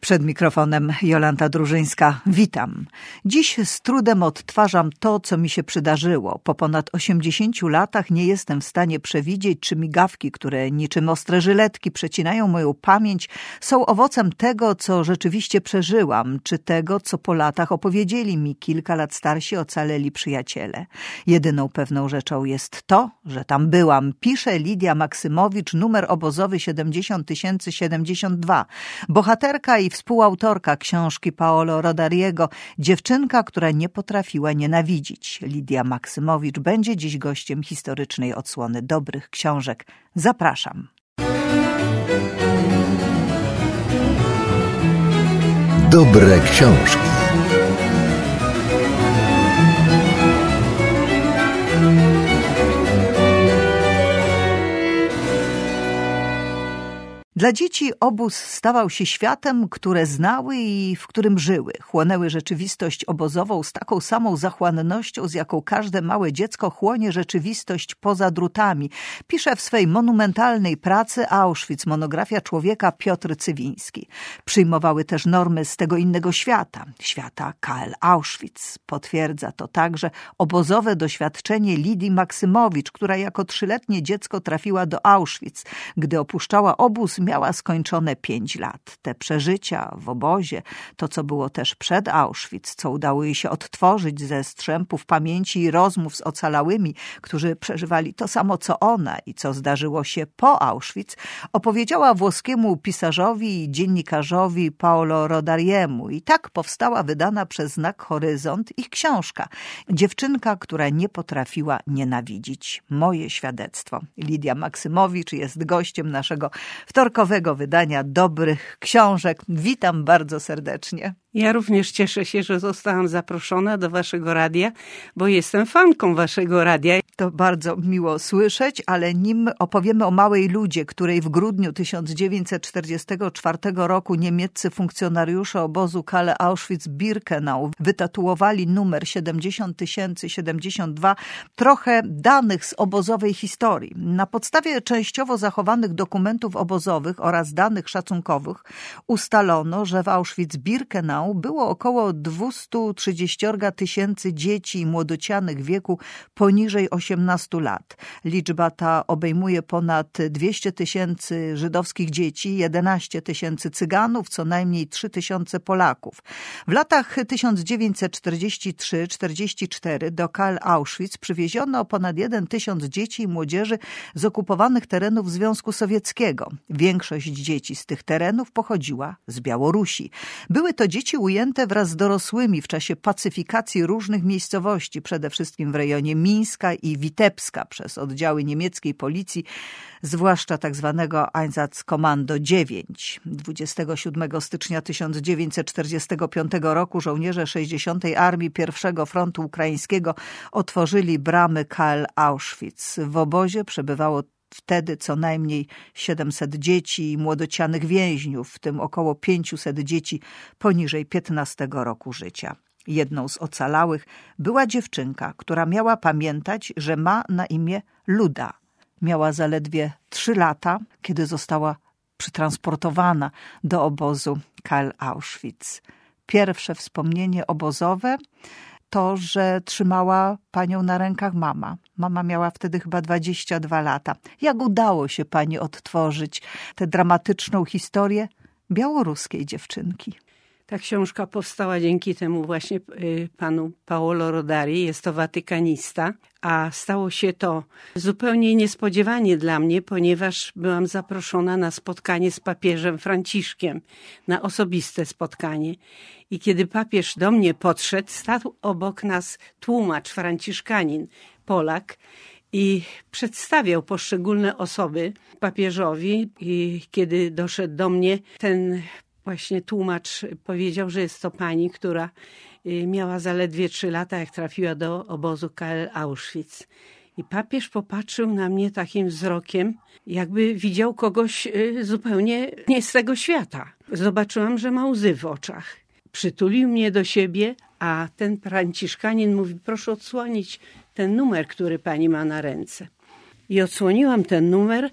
Przed mikrofonem Jolanta Drużyńska. Witam. Dziś z trudem odtwarzam to, co mi się przydarzyło. Po ponad 80 latach nie jestem w stanie przewidzieć, czy migawki, które niczym ostre żyletki przecinają moją pamięć, są owocem tego, co rzeczywiście przeżyłam, czy tego, co po latach opowiedzieli mi kilka lat starsi ocaleli przyjaciele. Jedyną pewną rzeczą jest to, że tam byłam. Pisze Lidia Maksymowicz, numer obozowy 70072. Bohaterka i współautorka książki Paolo Rodariego, dziewczynka, która nie potrafiła nienawidzić. Lidia Maksymowicz będzie dziś gościem historycznej odsłony dobrych książek. Zapraszam. Dobre książki. Dla dzieci obóz stawał się światem, które znały i w którym żyły. Chłonęły rzeczywistość obozową z taką samą zachłannością, z jaką każde małe dziecko chłonie rzeczywistość poza drutami. Pisze w swej monumentalnej pracy Auschwitz, monografia człowieka Piotr Cywiński. Przyjmowały też normy z tego innego świata, świata KL Auschwitz. Potwierdza to także obozowe doświadczenie Lidii Maksymowicz, która jako 3-letnie dziecko trafiła do Auschwitz. Gdy opuszczała obóz, miała skończone 5 lat. Te przeżycia w obozie, to co było też przed Auschwitz, co udało jej się odtworzyć ze strzępów pamięci i rozmów z ocalałymi, którzy przeżywali to samo co ona i co zdarzyło się po Auschwitz, opowiedziała włoskiemu pisarzowi i dziennikarzowi Paolo Rodariemu. I tak powstała wydana przez Znak Horyzont ich książka. Dziewczynka, która nie potrafiła nienawidzić. Moje świadectwo. Lidia Maksymowicz jest gościem naszego wtorkowego wydania dobrych książek. Witam bardzo serdecznie. Ja również cieszę się, że zostałam zaproszona do waszego radia, bo jestem fanką waszego radia. To bardzo miło słyszeć, ale nim opowiemy o małej Ludzie, której w grudniu 1944 roku niemieccy funkcjonariusze obozu KL Auschwitz-Birkenau wytatuowali numer 70072, trochę danych z obozowej historii. Na podstawie częściowo zachowanych dokumentów obozowych oraz danych szacunkowych ustalono, że w Auschwitz-Birkenau było około 230 tysięcy dzieci i młodocianych w wieku poniżej 18 lat. Liczba ta obejmuje ponad 200 tysięcy żydowskich dzieci, 11 tysięcy Cyganów, co najmniej 3 tysiące Polaków. W latach 1943-44 do KL Auschwitz przywieziono ponad 1 tysiąc dzieci i młodzieży z okupowanych terenów Związku Sowieckiego. Większość dzieci z tych terenów pochodziła z Białorusi. Były to dzieci ujęte wraz z dorosłymi w czasie pacyfikacji różnych miejscowości, przede wszystkim w rejonie Mińska i Witebska przez oddziały niemieckiej policji, zwłaszcza tzw. Einsatzkommando 9. 27 stycznia 1945 roku żołnierze 60. Armii I Frontu Ukraińskiego otworzyli bramy KL Auschwitz. W obozie przebywało wtedy co najmniej 700 dzieci i młodocianych więźniów, w tym około 500 dzieci poniżej 15 roku życia. Jedną z ocalałych była dziewczynka, która miała pamiętać, że ma na imię Luda. Miała zaledwie 3 lata, kiedy została przetransportowana do obozu KL Auschwitz. Pierwsze wspomnienie obozowe to, że trzymała panią na rękach mama. Mama miała wtedy chyba 22 lata. Jak udało się pani odtworzyć tę dramatyczną historię białoruskiej dziewczynki? Ta książka powstała dzięki temu właśnie panu Paolo Rodari, jest to watykanista, a stało się to zupełnie niespodziewanie dla mnie, ponieważ byłam zaproszona na spotkanie z papieżem Franciszkiem, na osobiste spotkanie. I kiedy papież do mnie podszedł, stał obok nas tłumacz franciszkanin, Polak, i przedstawiał poszczególne osoby papieżowi. I kiedy doszedł do mnie, ten właśnie tłumacz powiedział, że jest to pani, która miała zaledwie 3 lata, jak trafiła do obozu KL Auschwitz. I papież popatrzył na mnie takim wzrokiem, jakby widział kogoś zupełnie nie z tego świata. Zobaczyłam, że ma łzy w oczach. Przytulił mnie do siebie, a ten franciszkanin mówi: proszę odsłonić ten numer, który pani ma na ręce. I odsłoniłam ten numer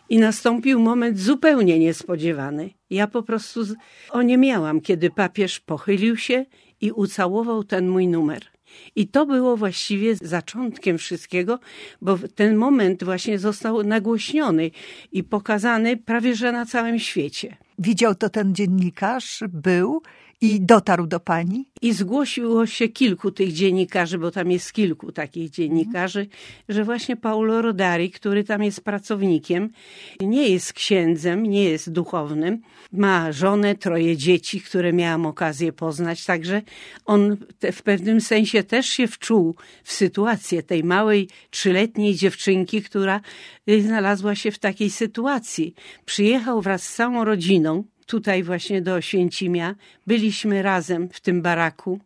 I nastąpił moment zupełnie niespodziewany. Ja po prostu oniemiałam, kiedy papież pochylił się i ucałował ten mój numer. I to było właściwie zaczątkiem wszystkiego, bo ten moment właśnie został nagłośniony i pokazany prawie że na całym świecie. Widział to ten dziennikarz, był i dotarł do pani? I zgłosiło się kilku tych dziennikarzy, bo tam jest kilku takich dziennikarzy, że właśnie Paolo Rodari, który tam jest pracownikiem, nie jest księdzem, nie jest duchownym, ma żonę, 3 dzieci, które miałam okazję poznać, także on w pewnym sensie też się wczuł w sytuację tej małej 3-letniej dziewczynki, która znalazła się w takiej sytuacji. Przyjechał wraz z całą rodziną, tutaj właśnie do Oświęcimia. Byliśmy razem w tym baraku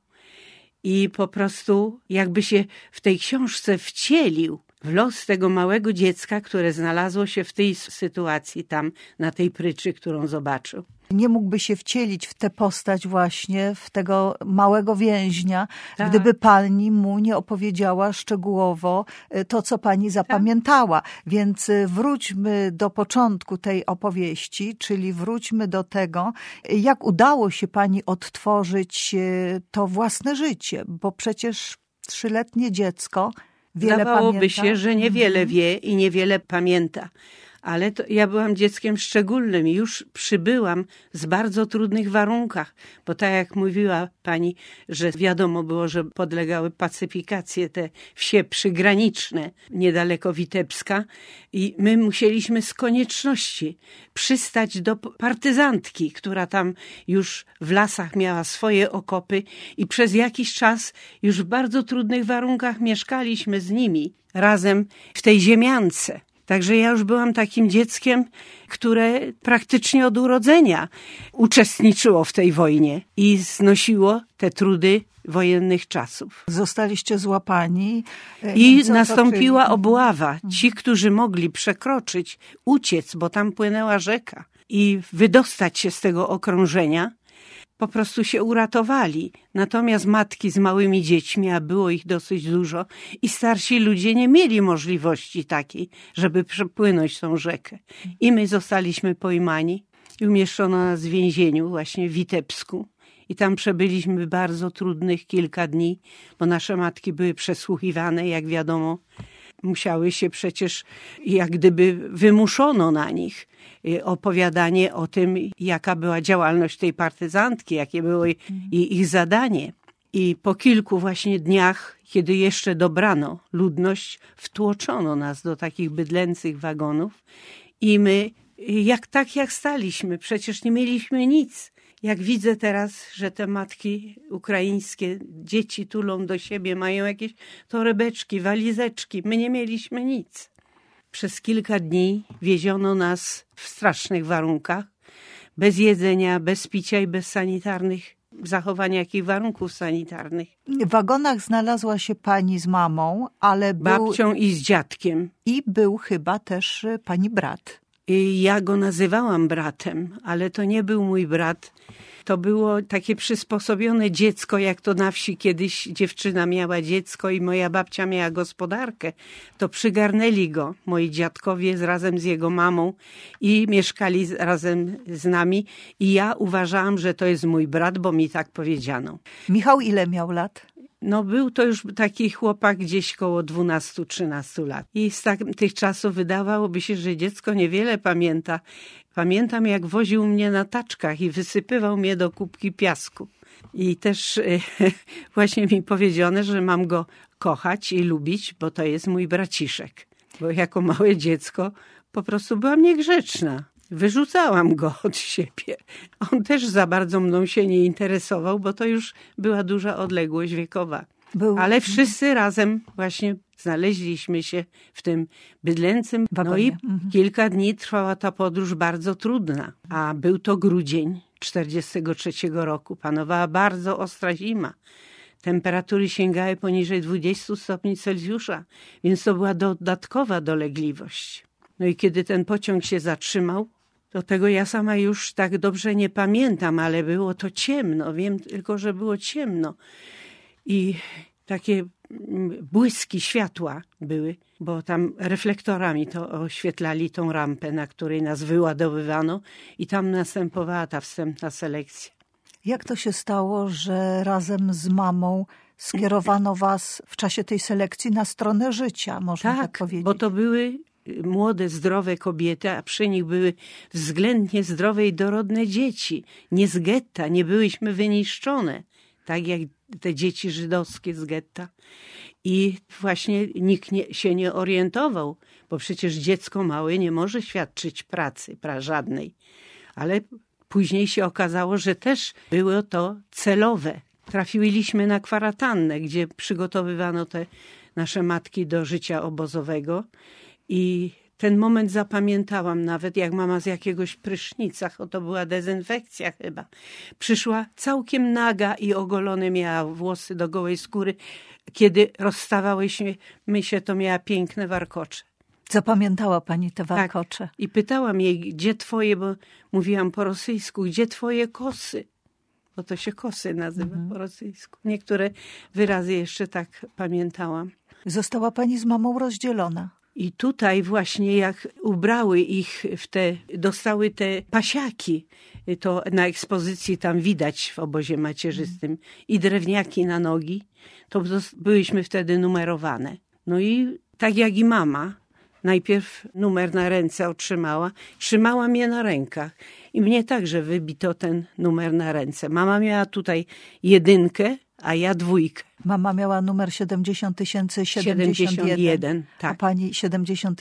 i po prostu jakby się w tej książce wcielił w los tego małego dziecka, które znalazło się w tej sytuacji tam, na tej pryczy, którą zobaczył. Nie mógłby się wcielić w tę postać właśnie, w tego małego więźnia, tak. Gdyby pani mu nie opowiedziała szczegółowo to, co pani zapamiętała. Tak. Więc wróćmy do początku tej opowieści, czyli wróćmy do tego, jak udało się pani odtworzyć to własne życie, bo przecież 3-letnie dziecko wiele Zdawałoby pamięta. się, że niewiele wie i niewiele pamięta. Ale ja byłam dzieckiem szczególnym i już przybyłam z bardzo trudnych warunkach, bo tak jak mówiła pani, że wiadomo było, że podlegały pacyfikacji te wsie przygraniczne niedaleko Witebska i my musieliśmy z konieczności przystać do partyzantki, która tam już w lasach miała swoje okopy i przez jakiś czas już w bardzo trudnych warunkach mieszkaliśmy z nimi razem w tej ziemiance. Także ja już byłam takim dzieckiem, które praktycznie od urodzenia uczestniczyło w tej wojnie i znosiło te trudy wojennych czasów. Zostaliście złapani. I nastąpiła obława. Ci, którzy mogli przekroczyć, uciec, bo tam płynęła rzeka i wydostać się z tego okrążenia, po prostu się uratowali. Natomiast matki z małymi dziećmi, a było ich dosyć dużo, i starsi ludzie nie mieli możliwości takiej, żeby przepłynąć tą rzekę. I my zostaliśmy pojmani i umieszczono nas w więzieniu właśnie w Witebsku. I tam przebyliśmy bardzo trudnych kilka dni, bo nasze matki były przesłuchiwane, jak wiadomo. Musiały się przecież, jak gdyby wymuszono na nich opowiadanie o tym, jaka była działalność tej partyzantki, jakie było ich zadanie. I po kilku właśnie dniach, kiedy jeszcze dobrano ludność, wtłoczono nas do takich bydlęcych wagonów i my jak staliśmy, przecież nie mieliśmy nic. Jak widzę teraz, że te matki ukraińskie dzieci tulą do siebie, mają jakieś torebeczki, walizeczki. My nie mieliśmy nic. Przez kilka dni wieziono nas w strasznych warunkach, bez jedzenia, bez picia i bez sanitarnych zachowania, jakich warunków sanitarnych. W wagonach znalazła się pani z mamą, ale babcią i z dziadkiem. I był chyba też pani brat. I ja go nazywałam bratem, ale to nie był mój brat. To było takie przysposobione dziecko, jak to na wsi kiedyś dziewczyna miała dziecko i moja babcia miała gospodarkę. To przygarnęli go moi dziadkowie razem z jego mamą i mieszkali razem z nami. I ja uważałam, że to jest mój brat, bo mi tak powiedziano. Michał ile miał lat? No był to już taki chłopak gdzieś koło 12-13 lat. I z tych czasów wydawałoby się, że dziecko niewiele pamięta. Pamiętam, jak woził mnie na taczkach i wysypywał mnie do kubki piasku. I też właśnie mi powiedziano, że mam go kochać i lubić, bo to jest mój braciszek. Bo jako małe dziecko po prostu byłam niegrzeczna. Wyrzucałam go od siebie. On też za bardzo mną się nie interesował, bo to już była duża odległość wiekowa. Ale wszyscy razem właśnie znaleźliśmy się w tym bydlęcym wagonie. No i kilka dni trwała ta podróż bardzo trudna. A był to grudzień 1943 roku. Panowała bardzo ostra zima. Temperatury sięgały poniżej 20 stopni Celsjusza, więc to była dodatkowa dolegliwość. No i kiedy ten pociąg się zatrzymał, do tego ja sama już tak dobrze nie pamiętam, ale było to ciemno. Wiem tylko, że było ciemno. I takie błyski światła były, bo tam reflektorami to oświetlali tą rampę, na której nas wyładowywano i tam następowała ta wstępna selekcja. Jak to się stało, że razem z mamą skierowano was w czasie tej selekcji na stronę życia, można tak powiedzieć? Bo to były młode, zdrowe kobiety, a przy nich były względnie zdrowe i dorodne dzieci. Nie z getta, nie byłyśmy wyniszczone, tak jak te dzieci żydowskie z getta. I właśnie nikt się nie orientował, bo przecież dziecko małe nie może świadczyć pracy żadnej. Ale później się okazało, że też było to celowe. Trafiliśmy na kwarantannę, gdzie przygotowywano te nasze matki do życia obozowego i ten moment zapamiętałam nawet, jak mama z jakiegoś prysznica, to była dezynfekcja chyba, przyszła całkiem naga i ogolone miała włosy do gołej skóry. Kiedy rozstawałyśmy się, to miała piękne warkocze. Zapamiętała pani te warkocze? Tak. I pytałam jej, gdzie twoje, bo mówiłam po rosyjsku, gdzie twoje kosy? Bo to się kosy nazywa po rosyjsku. Niektóre wyrazy jeszcze tak pamiętałam. Została pani z mamą rozdzielona. I tutaj właśnie jak ubrały ich dostały te pasiaki, to na ekspozycji tam widać w obozie macierzystym i drewniaki na nogi, to byłyśmy wtedy numerowane. No i tak jak i mama, najpierw numer na ręce otrzymała, trzymałam je na rękach i mnie także wybito ten numer na ręce. Mama miała tutaj 1, a ja 2. Mama miała numer 70 071, tak. A pani 70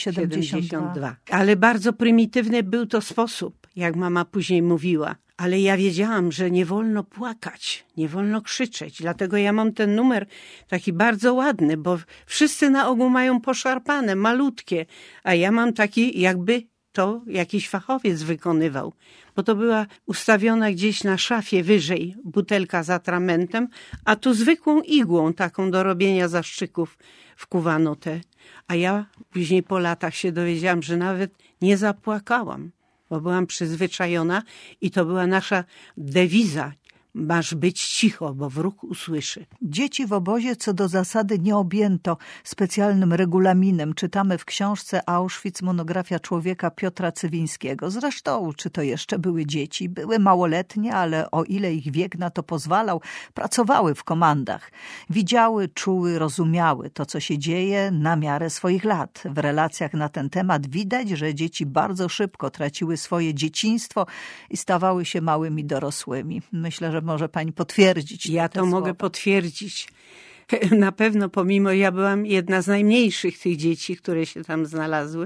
072. Ale bardzo prymitywny był to sposób, jak mama później mówiła. Ale ja wiedziałam, że nie wolno płakać, nie wolno krzyczeć. Dlatego ja mam ten numer taki bardzo ładny, bo wszyscy na ogół mają poszarpane, malutkie. A ja mam taki, jakby to jakiś fachowiec wykonywał. Bo to była ustawiona gdzieś na szafie wyżej butelka z atramentem, a tu zwykłą igłą taką do robienia zaszczyków wkuwano te. A ja później po latach się dowiedziałam, że nawet nie zapłakałam, bo byłam przyzwyczajona i to była nasza dewiza. Masz być cicho, bo wróg usłyszy. Dzieci w obozie co do zasady nie objęto specjalnym regulaminem. Czytamy w książce Auschwitz, monografia człowieka Piotra Cywińskiego. Zresztą, czy to jeszcze były dzieci? Były małoletnie, ale o ile ich wiek na to pozwalał, pracowały w komandach. Widziały, czuły, rozumiały to, co się dzieje na miarę swoich lat. W relacjach na ten temat widać, że dzieci bardzo szybko traciły swoje dzieciństwo i stawały się małymi dorosłymi. Myślę, że może pani potwierdzić. Ja to mogę potwierdzić. Na pewno, pomimo ja byłam jedna z najmniejszych tych dzieci, które się tam znalazły,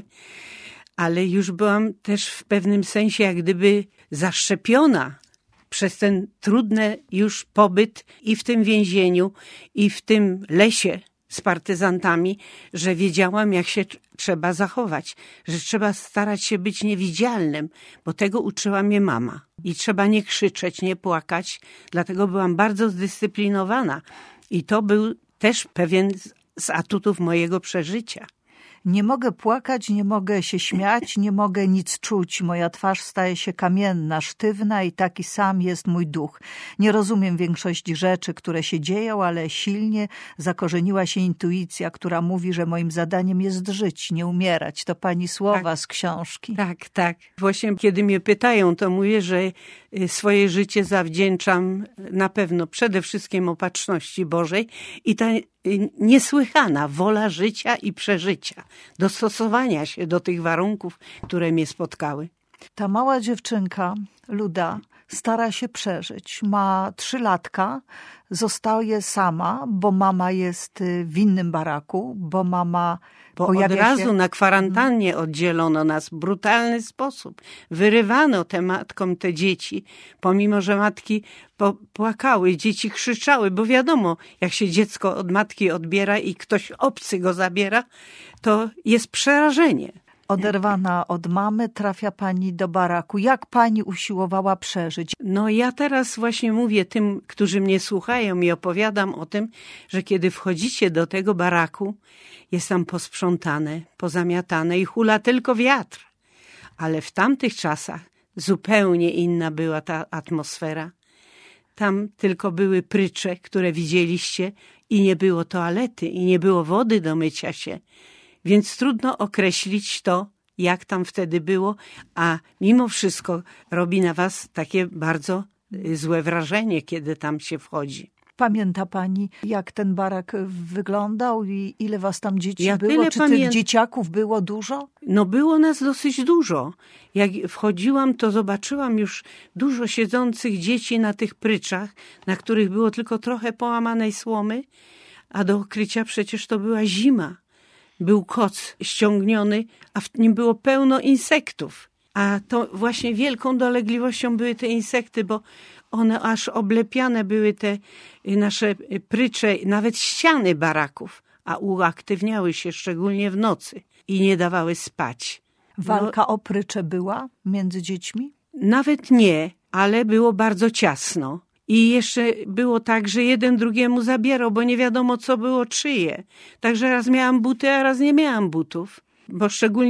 ale już byłam też w pewnym sensie jak gdyby zaszczepiona przez ten trudny już pobyt i w tym więzieniu, i w tym lesie z partyzantami, że wiedziałam, jak się trzeba zachować, że trzeba starać się być niewidzialnym, bo tego uczyła mnie mama. I trzeba nie krzyczeć, nie płakać, dlatego byłam bardzo zdyscyplinowana. I to był też pewien z atutów mojego przeżycia. Nie mogę płakać, nie mogę się śmiać, nie mogę nic czuć. Moja twarz staje się kamienna, sztywna i taki sam jest mój duch. Nie rozumiem większości rzeczy, które się dzieją, ale silnie zakorzeniła się intuicja, która mówi, że moim zadaniem jest żyć, nie umierać. To pani słowa z książki. Tak, tak. Właśnie kiedy mnie pytają, to mówię, że swoje życie zawdzięczam na pewno przede wszystkim Opatrzności Bożej i ta niesłychana wola życia i przeżycia, dostosowania się do tych warunków, które mnie spotkały. Ta mała dziewczynka, Luda, stara się przeżyć. Ma 3 latka, zostaje sama, bo mama jest w innym baraku, bo mama Bo od razu na kwarantannie oddzielono nas w brutalny sposób. Wyrywano matkom te dzieci, pomimo że matki płakały, dzieci krzyczały, bo wiadomo, jak się dziecko od matki odbiera i ktoś obcy go zabiera, to jest przerażenie. Oderwana od mamy, trafia pani do baraku. Jak pani usiłowała przeżyć? No ja teraz właśnie mówię tym, którzy mnie słuchają i opowiadam o tym, że kiedy wchodzicie do tego baraku, jest tam posprzątane, pozamiatane i hula tylko wiatr. Ale w tamtych czasach zupełnie inna była ta atmosfera. Tam tylko były prycze, które widzieliście i nie było toalety, i nie było wody do mycia się. Więc trudno określić to, jak tam wtedy było, a mimo wszystko robi na was takie bardzo złe wrażenie, kiedy tam się wchodzi. Pamięta pani, jak ten barak wyglądał i ile was tam dzieci było? Tyle Czy tych dzieciaków było dużo? No było nas dosyć dużo. Jak wchodziłam, to zobaczyłam już dużo siedzących dzieci na tych pryczach, na których było tylko trochę połamanej słomy, a do okrycia przecież to była zima. Był koc ściągniony, a w nim było pełno insektów. A to właśnie wielką dolegliwością były te insekty, bo one aż oblepiane były te nasze prycze, nawet ściany baraków, a uaktywniały się szczególnie w nocy i nie dawały spać. Walka o prycze była między dziećmi? Nawet nie, ale było bardzo ciasno. I jeszcze było tak, że jeden drugiemu zabierał, bo nie wiadomo, co było czyje. Także raz miałam buty, a raz nie miałam butów. Bo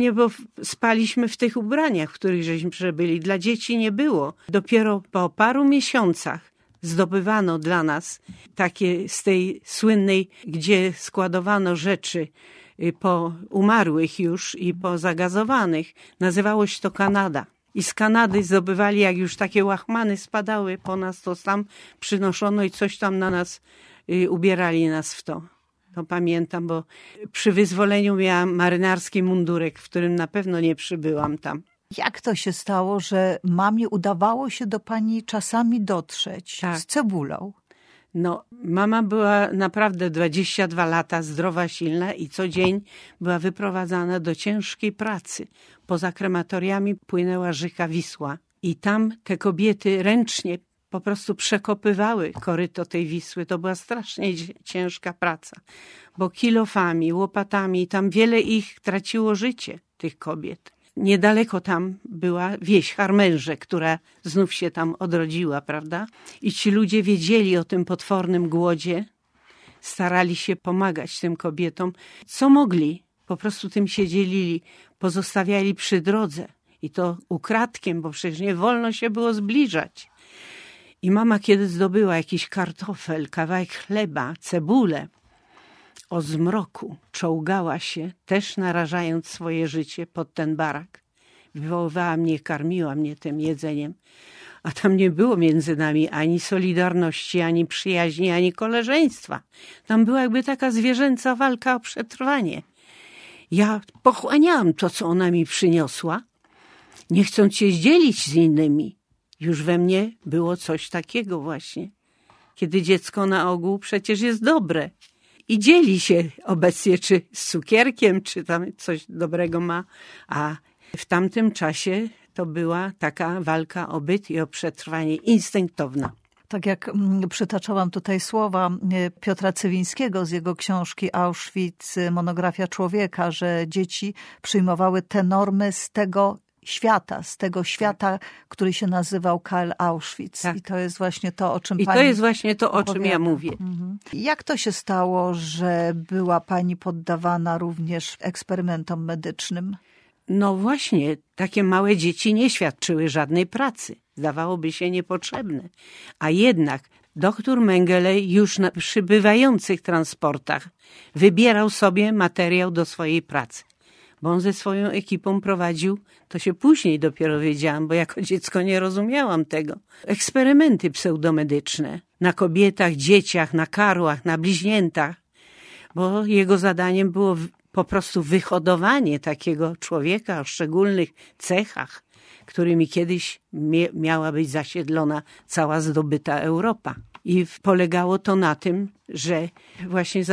spaliśmy w tych ubraniach, w których żeśmy byli. Dla dzieci nie było. Dopiero po paru miesiącach zdobywano dla nas takie z tej słynnej, gdzie składowano rzeczy po umarłych już i po zagazowanych. Nazywało się to Kanada. I z Kanady zdobywali, jak już takie łachmany spadały po nas, to tam przynoszono i coś tam na nas, ubierali nas w to. To pamiętam, bo przy wyzwoleniu miałam marynarski mundurek, w którym na pewno nie przybyłam tam. Jak to się stało, że mamie udawało się do pani czasami dotrzeć z cebulą? No, mama była naprawdę 22 lata zdrowa, silna i co dzień była wyprowadzana do ciężkiej pracy. Poza krematoriami płynęła rzeka Wisła i tam te kobiety ręcznie po prostu przekopywały koryto tej Wisły. To była strasznie ciężka praca, bo kilofami, łopatami, tam wiele ich traciło życie, tych kobiet. Niedaleko tam była wieś Harmęże, która znów się tam odrodziła, prawda? I ci ludzie wiedzieli o tym potwornym głodzie, starali się pomagać tym kobietom, co mogli. Po prostu tym się dzielili, pozostawiali przy drodze. I to ukradkiem, bo przecież nie wolno się było zbliżać. I mama, kiedy zdobyła jakiś kartofel, kawałek chleba, cebulę, o zmroku czołgała się, też narażając swoje życie pod ten barak. Wywoływała mnie, karmiła mnie tym jedzeniem. A tam nie było między nami ani solidarności, ani przyjaźni, ani koleżeństwa. Tam była jakby taka zwierzęca walka o przetrwanie. Ja pochłaniałam to, co ona mi przyniosła, nie chcąc się zdzielić z innymi. Już we mnie było coś takiego właśnie. Kiedy dziecko na ogół przecież jest dobre i dzieli się obecnie czy z cukierkiem, czy tam coś dobrego ma. A w tamtym czasie to była taka walka o byt i o przetrwanie instynktowna. Tak jak przytaczałam tutaj słowa Piotra Cywińskiego z jego książki Auschwitz, monografia człowieka, że dzieci przyjmowały te normy z tego świata, który się nazywał KL Auschwitz. Tak. I to jest właśnie to, o czym pani to jest właśnie to, o czym ja mówię. Jak to się stało, że była pani poddawana również eksperymentom medycznym? No właśnie, takie małe dzieci nie świadczyły żadnej pracy. Zdawałoby się niepotrzebne. A jednak doktor Mengele już na przybywających transportach wybierał sobie materiał do swojej pracy. Bo on ze swoją ekipą prowadził, to się później dopiero wiedziałam, bo jako dziecko nie rozumiałam tego. Eksperymenty pseudomedyczne na kobietach, dzieciach, na karłach, na bliźniętach. Bo jego zadaniem było po prostu wyhodowanie takiego człowieka o szczególnych cechach, którymi kiedyś miała być zasiedlona cała zdobyta Europa. I polegało to na tym, że właśnie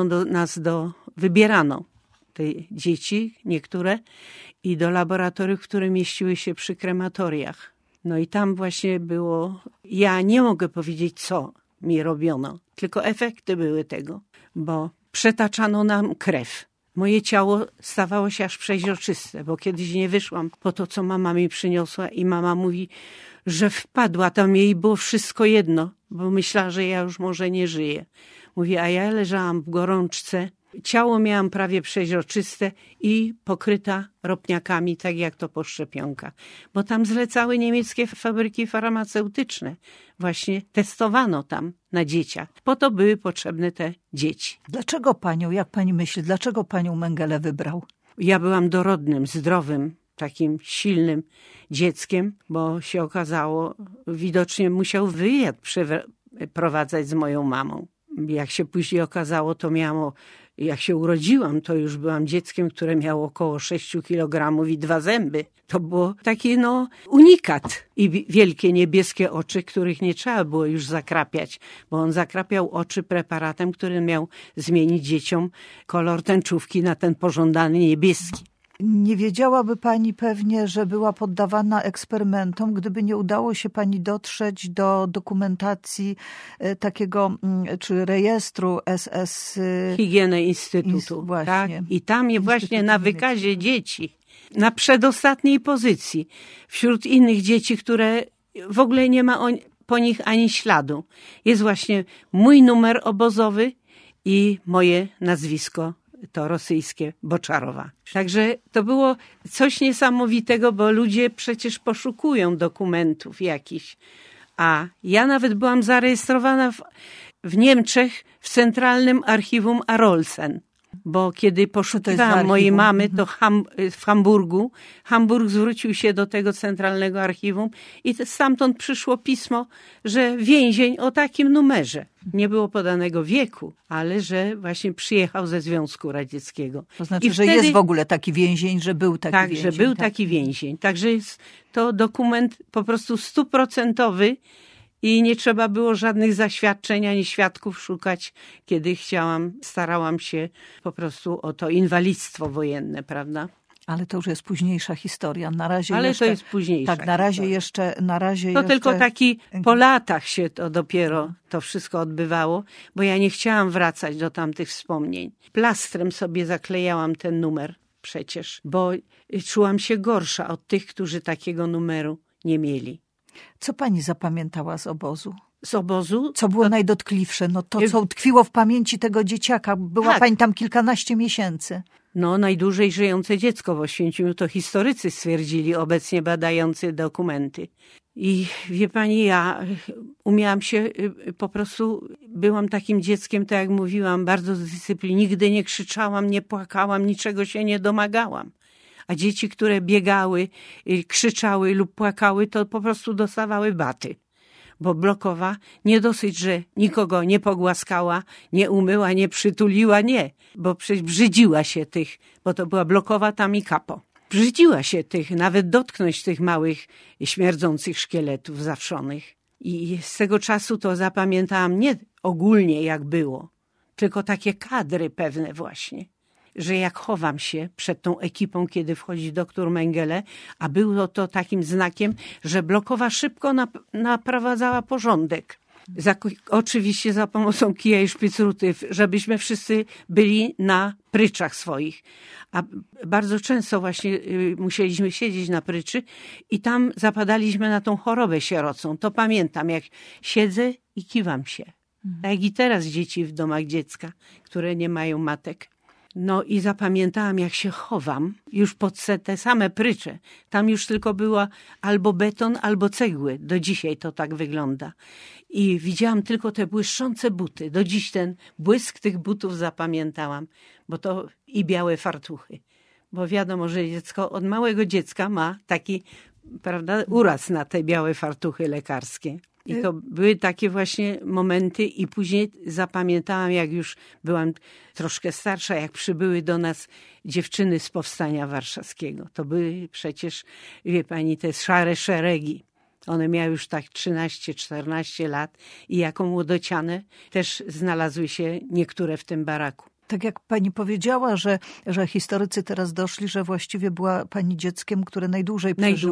wybierano te dzieci, niektóre, i do laboratoriów, które mieściły się przy krematoriach. No i tam właśnie było, ja nie mogę powiedzieć, co mi robiono, tylko efekty były tego, bo przetaczano nam krew. Moje ciało stawało się aż przeźroczyste, bo kiedyś nie wyszłam po to, co mama mi przyniosła i mama mówi, że wpadła, tam jej było wszystko jedno, bo myślała, że ja już może nie żyję. Mówi, a ja leżałam w gorączce Ciało miałam prawie przeźroczyste i pokryta ropniakami, tak jak to po szczepionkach. Bo tam zlecały niemieckie fabryki farmaceutyczne. Właśnie testowano tam na dzieciach. Po to były potrzebne te dzieci. Dlaczego panią, jak pani myśli, dlaczego panią Mengele wybrał? Ja byłam dorodnym, zdrowym, takim silnym dzieckiem, bo się okazało, widocznie musiał wywiad przeprowadzać z moją mamą. Jak się później okazało, to miało, jak się urodziłam, to już byłam dzieckiem, które miało około 6 kg i 2 zęby. To było taki unikat. I wielkie niebieskie oczy, których nie trzeba było już zakrapiać, bo on zakrapiał oczy preparatem, który miał zmienić dzieciom kolor tęczówki na ten pożądany niebieski. Nie wiedziałaby pani pewnie, że była poddawana eksperymentom, gdyby nie udało się pani dotrzeć do dokumentacji takiego, czy rejestru SS... Higieny Instytutu. Tak? I tam je właśnie na wykazie dzieci, na przedostatniej pozycji, wśród innych dzieci, które w ogóle nie ma po nich ani śladu. Jest właśnie mój numer obozowy i moje nazwisko, to rosyjskie, Boczarowa. Także to było coś niesamowitego, bo ludzie przecież poszukują dokumentów jakichś. A ja nawet byłam zarejestrowana w Niemczech w Centralnym Archiwum Arolsen. Bo kiedy poszukiwałam mojej mamy, to w Hamburgu, Hamburg zwrócił się do tego centralnego archiwum i stamtąd przyszło pismo, że więzień o takim numerze. Nie było podanego wieku, ale że właśnie przyjechał ze Związku Radzieckiego. To znaczy, że jest w ogóle taki więzień, że był taki więzień. Tak, że był taki więzień. Także jest to dokument po prostu 100%. I nie trzeba było żadnych zaświadczeń ani świadków szukać, kiedy starałam się po prostu o to inwalidztwo wojenne, prawda? Ale to już jest późniejsza historia. Na razie Ale jeszcze, to jest późniejsza tak, na razie jeszcze. To tylko po latach się to dopiero to wszystko odbywało, bo ja nie chciałam wracać do tamtych wspomnień. Plastrem sobie zaklejałam ten numer przecież, bo czułam się gorsza od tych, którzy takiego numeru nie mieli. Co pani zapamiętała z obozu? Z obozu? Co było najdotkliwsze? Co utkwiło w pamięci tego dzieciaka. Była pani tam kilkanaście miesięcy. Najdłużej żyjące dziecko w Oświęcimiu, to historycy stwierdzili, obecnie badający dokumenty. I wie pani, ja umiałam się po prostu, byłam takim dzieckiem, tak jak mówiłam, bardzo zdyscyplinowanym. Nigdy nie krzyczałam, nie płakałam, niczego się nie domagałam. A dzieci, które biegały, krzyczały lub płakały, to po prostu dostawały baty. Bo Blokowa nie dosyć, że nikogo nie pogłaskała, nie umyła, nie przytuliła, nie. Bo przecież brzydziła się tych, bo to była Blokowa tam i kapo. Brzydziła się tych, nawet dotknąć tych małych, śmierdzących szkieletów zawszonych. I z tego czasu to zapamiętałam nie ogólnie jak było, tylko takie kadry pewne właśnie. Że jak chowam się przed tą ekipą, kiedy wchodzi doktor Mengele, a było to takim znakiem, że Blokowa szybko naprowadzała porządek. Oczywiście za pomocą kija i szpicruty, żebyśmy wszyscy byli na pryczach swoich. A bardzo często właśnie musieliśmy siedzieć na pryczy i tam zapadaliśmy na tą chorobę sierocą. To pamiętam, jak siedzę i kiwam się. Tak jak i teraz dzieci w domach dziecka, które nie mają matek. I zapamiętałam, jak się chowam już pod te same prycze. Tam już tylko była albo beton, albo cegły. Do dzisiaj to tak wygląda. I widziałam tylko te błyszczące buty. Do dziś ten błysk tych butów zapamiętałam, bo to i białe fartuchy. Bo wiadomo, że dziecko od małego dziecka ma taki, prawda, uraz na te białe fartuchy lekarskie. I to były takie właśnie momenty i później zapamiętałam, jak już byłam troszkę starsza, jak przybyły do nas dziewczyny z Powstania Warszawskiego. To były przecież, wie pani, te szare szeregi. One miały już tak 13-14 lat i jako młodociane też znalazły się niektóre w tym baraku. Tak jak pani powiedziała, że historycy teraz doszli, że właściwie była pani dzieckiem, które najdłużej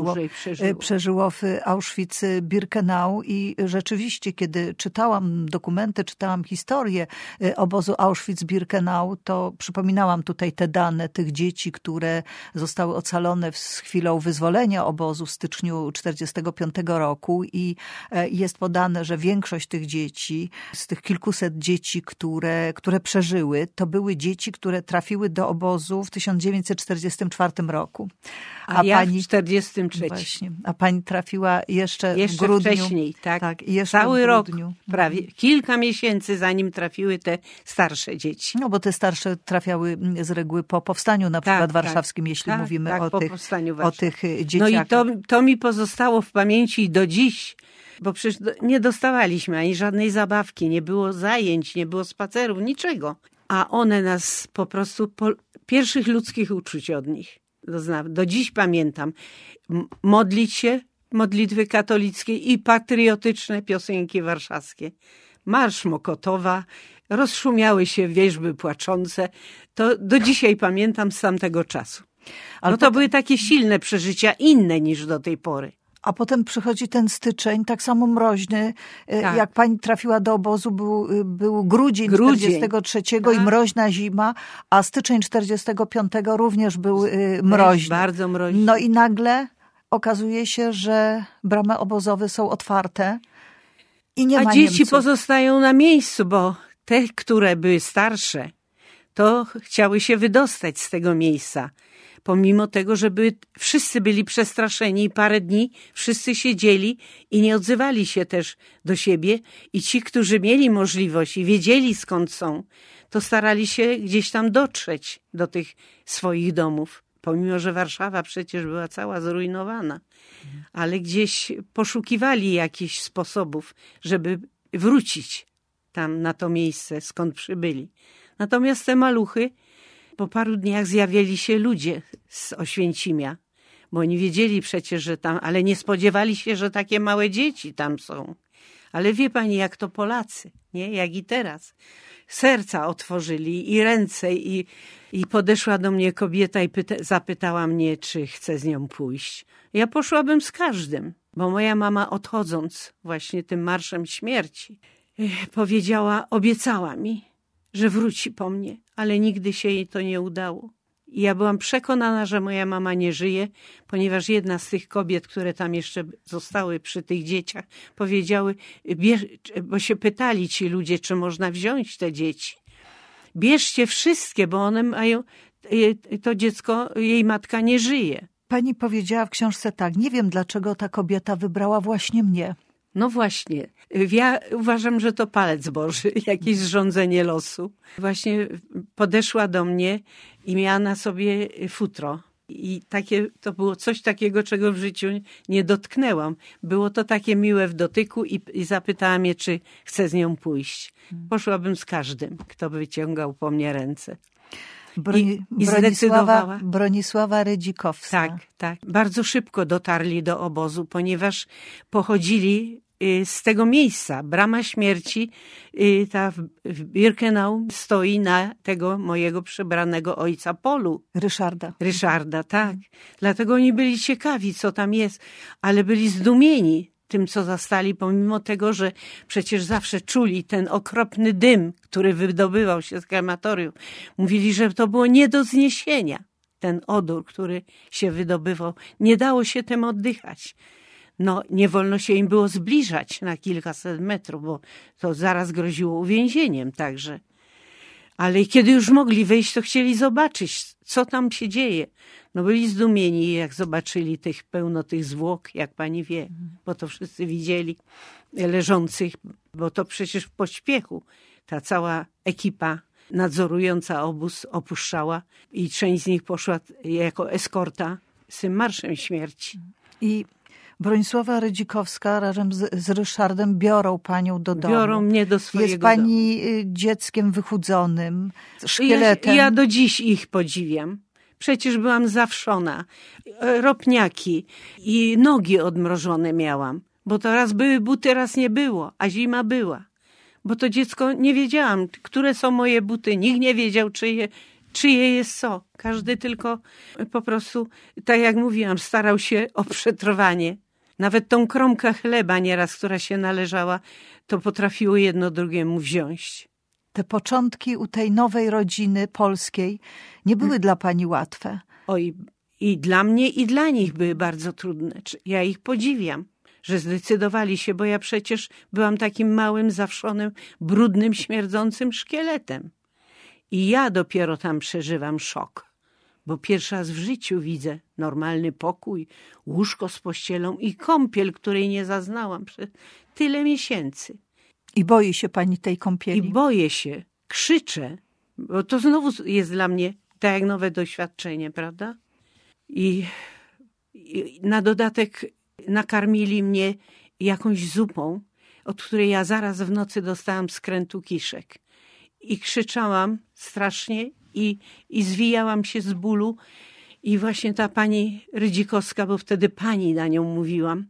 przeżyło w Auschwitz-Birkenau i rzeczywiście, kiedy czytałam dokumenty, czytałam historię obozu Auschwitz-Birkenau, to przypominałam tutaj te dane tych dzieci, które zostały ocalone z chwilą wyzwolenia obozu w styczniu 1945 roku i jest podane, że większość tych dzieci, z tych kilkuset dzieci, które przeżyły, to to były dzieci, które trafiły do obozu w 1944 roku. A ja pani, w 1943. Właśnie, a pani trafiła jeszcze w grudniu. Wcześniej, tak. Tak, jeszcze Cały w rok, grudniu. prawie kilka miesięcy, zanim trafiły te starsze dzieci. No bo te starsze trafiały z reguły po powstaniu na przykład warszawskim, jeśli mówimy o tych dzieciakach. No i to mi pozostało w pamięci i do dziś, bo przecież nie dostawaliśmy ani żadnej zabawki, nie było zajęć, nie było spacerów, niczego. A one nas po prostu, pierwszych ludzkich uczuć od nich. Do dziś pamiętam. Modlić się, modlitwy katolickie i patriotyczne piosenki warszawskie. Marsz Mokotowa, rozszumiały się wierzby płaczące. To do dzisiaj pamiętam z tamtego czasu. Ale to były takie silne przeżycia, inne niż do tej pory. A potem przychodzi ten styczeń, tak samo mroźny. Tak. Jak pani trafiła do obozu, był grudzień 43 i mroźna zima, a styczeń 45 również był mroźny. Bardzo mroźny. No i nagle okazuje się, że bramy obozowe są otwarte i nie ma dzieci Niemców. Pozostają na miejscu, bo te, które były starsze, to chciały się wydostać z tego miejsca. Pomimo tego, że wszyscy byli przestraszeni i parę dni wszyscy siedzieli i nie odzywali się też do siebie. I ci, którzy mieli możliwość i wiedzieli skąd są, to starali się gdzieś tam dotrzeć do tych swoich domów. Pomimo, że Warszawa przecież była cała zrujnowana. Ale gdzieś poszukiwali jakichś sposobów, żeby wrócić tam na to miejsce, skąd przybyli. Natomiast te maluchy, po paru dniach zjawili się ludzie z Oświęcimia, bo oni wiedzieli przecież, że tam, ale nie spodziewali się, że takie małe dzieci tam są. Ale wie pani, jak to Polacy, nie? Jak i teraz. Serca otworzyli i ręce i podeszła do mnie kobieta i zapytała mnie, czy chcę z nią pójść. Ja poszłabym z każdym, bo moja mama odchodząc właśnie tym marszem śmierci powiedziała, obiecała mi, że wróci po mnie, ale nigdy się jej to nie udało. I ja byłam przekonana, że moja mama nie żyje, ponieważ jedna z tych kobiet, które tam jeszcze zostały przy tych dzieciach, powiedziały, bo się pytali ci ludzie, czy można wziąć te dzieci. Bierzcie wszystkie, bo one mają, to dziecko, jej matka nie żyje. Pani powiedziała w książce tak, nie wiem dlaczego ta kobieta wybrała właśnie mnie. No właśnie, ja uważam, że to palec Boży, jakieś zrządzenie losu. Właśnie podeszła do mnie i miała na sobie futro. I to było coś takiego, czego w życiu nie dotknęłam. Było to takie miłe w dotyku i zapytała mnie, czy chcę z nią pójść. Poszłabym z każdym, kto by wyciągał po mnie ręce. I zdecydowała. Bronisława Rydzikowska. Tak. Bardzo szybko dotarli do obozu, ponieważ pochodzili z tego miejsca. Brama śmierci, ta w Birkenau stoi na tego mojego przebranego ojca polu. Ryszarda, tak. Dlatego oni byli ciekawi, co tam jest, ale byli zdumieni tym, co zastali, pomimo tego, że przecież zawsze czuli ten okropny dym, który wydobywał się z krematorium. Mówili, że to było nie do zniesienia. Ten odór, który się wydobywał. Nie dało się tym oddychać. No, nie wolno się im było zbliżać na kilkaset metrów, bo to zaraz groziło uwięzieniem także. Ale kiedy już mogli wejść, to chcieli zobaczyć, co tam się dzieje. No byli zdumieni, jak zobaczyli pełno tych zwłok, jak pani wie, bo to wszyscy widzieli leżących, bo to przecież w pośpiechu ta cała ekipa nadzorująca obóz opuszczała i część z nich poszła jako eskorta z tym marszem śmierci. I Bronisława Rydzikowska razem z Ryszardem biorą panią do domu. Biorą mnie do swojego Jest pani domu. Dzieckiem wychudzonym, szkieletem. Ja do dziś ich podziwiam. Przecież byłam zawszona. Ropniaki i nogi odmrożone miałam. Bo to raz były buty, raz nie było, a zima była. Bo to dziecko nie wiedziałam, które są moje buty. Nikt nie wiedział, czyje jest co. Każdy tylko po prostu, tak jak mówiłam, starał się o przetrwanie. Nawet tą kromkę chleba nieraz, która się należała, to potrafiło jedno drugiemu wziąć. Te początki u tej nowej rodziny polskiej nie były dla pani łatwe. Oj, i dla mnie, i dla nich były bardzo trudne. Ja ich podziwiam, że zdecydowali się, bo ja przecież byłam takim małym, zawszonym, brudnym, śmierdzącym szkieletem. I ja dopiero tam przeżywam szok, bo pierwszy raz w życiu widzę normalny pokój, łóżko z pościelą i kąpiel, której nie zaznałam przez tyle miesięcy. I boi się pani tej I kąpieli? boję się, krzyczę, bo to znowu jest dla mnie tak jak nowe doświadczenie, prawda? I na dodatek nakarmili mnie jakąś zupą, od której ja zaraz w nocy dostałam skrętu kiszek. I krzyczałam strasznie i zwijałam się z bólu. I właśnie ta pani Rydzikowska, bo wtedy pani na nią mówiłam,